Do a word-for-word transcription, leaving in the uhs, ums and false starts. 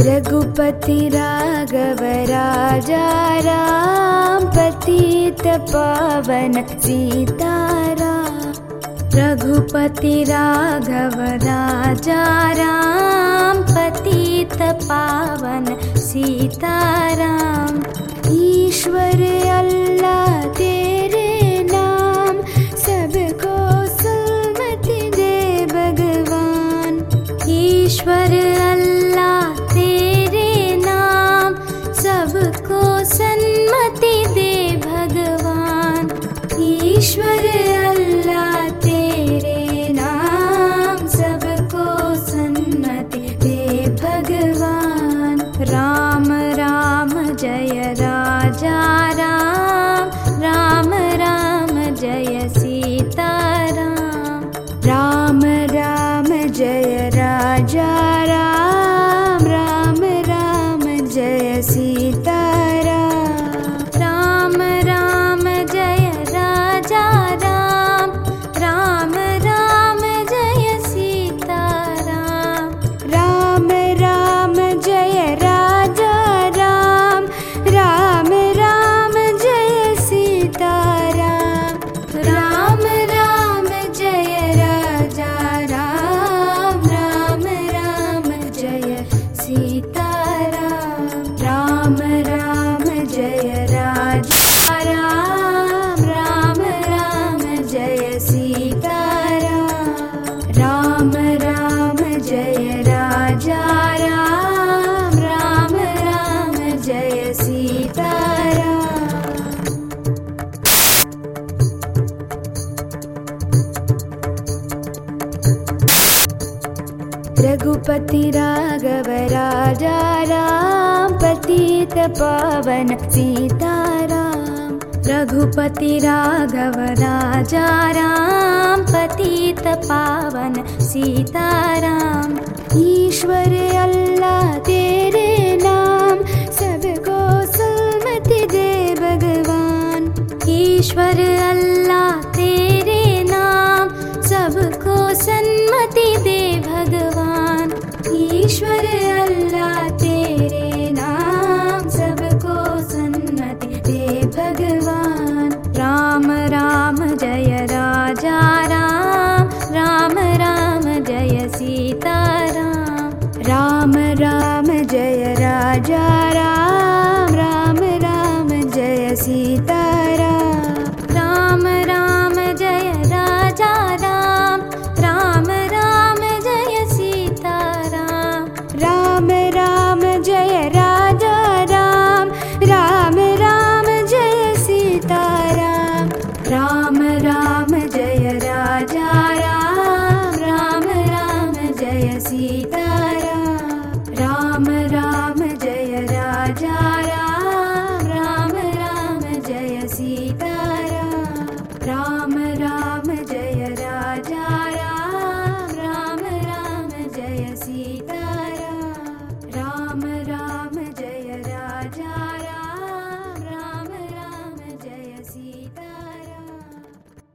रघुपति राघव राजा राम, पतित पावन सीताराम। रघुपति राघव राजा राम, पतित पावन सीताराम। ईश्वर अल्लाह तेरे नाम, सबको सन्मति दे भगवान। ईश्वर अल्लाह तेरे नाम, सबको सन्मति दे भगवान। ईश्वर अल्लाह तेरे नाम, सबको सन्मति दे भगवान। राम राम जय राजा राम, राम राम जय सीताराम। राम राम जय राजा राम, राम राम जय सीताराम। राम राम जय राजा राम, राम राम जय सीताराम। राम राम जय राजा राम, राम राम जय सीताराम। राम राम जय राजा राम, राम राम जय सीताराम। राम राम जय राजा राम, राम राम जय सीताराम। राम राम जय राजा राम, राम राम जय सीताराम। रघुपति राघव राजा राम, पतित पावन सीताराम। रघुपति राघव राजा राम, पतित पावन सीताराम। ईश्वर अल्लाह तेरे नाम, सबको सन्मति दे भगवान। ईश्वर अल्लाह तेरे नाम, सबको सन्मति दे भगवान। ईश्वर अल्लाह तेरे नाम, सबको सन्मति दे भगवान। राम राम जय राजा राम, राम राम जय सीताराम। राम राम जय राजा राम, राम राम जय सीताराम। राम राम जय राजा राम, राम राम जय सीताराम। राम राम जय राजा राम, राम राम जय सीताराम। राम राम जय राजा राम, राम राम जय सीताराम।